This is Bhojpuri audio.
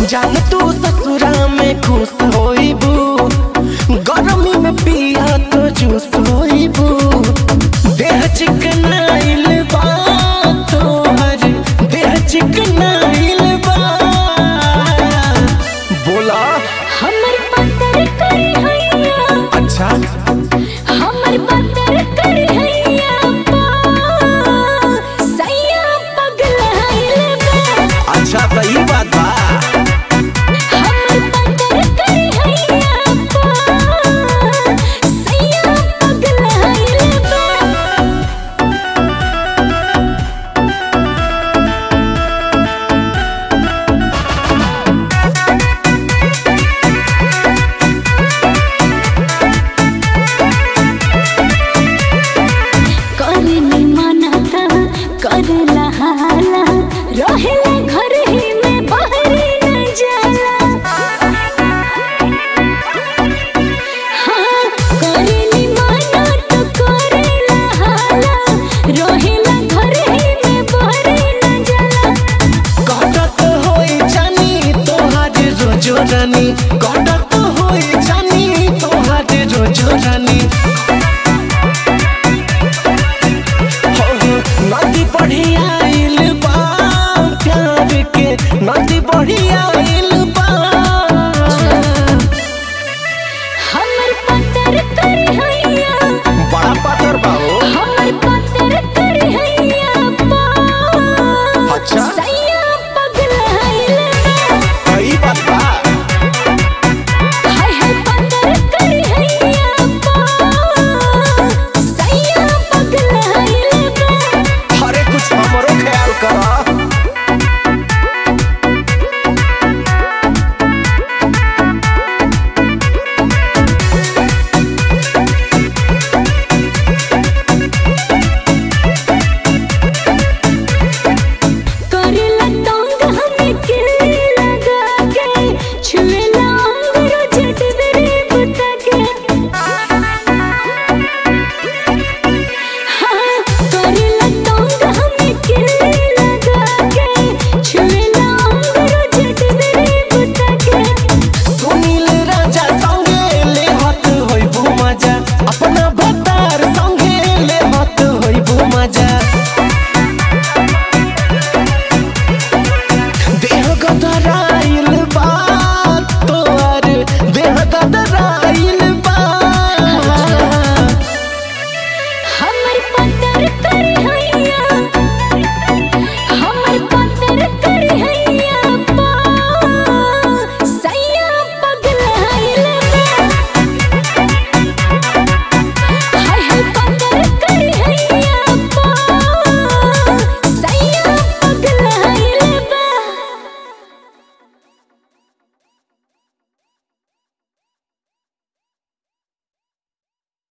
जान तू ससुरा में खुश होइबू, गरमी में पिया तो जूस होइबू। देह चिकनाइल बा तोहर, देह चिकनाइल बा। बोला हमर पत्थर करी हैया, अच्छा हमर पत्थर करी हैया सैया पगलाइल बा। अच्छा तो ई बात बा। हमर पत्थर करी हैया सैया पगलाइल बा। करनी मनाता करला हाला, रहेला घर ही में बाहरी न जाला। हाँ करनी मनाता करला हाला, रहेला घर ही में बाहरी न जाला। कटत होई जानी तोहार रोजो रानी, कटत होई जानी तोहार रोजो रानी। हो नदी बढ़िया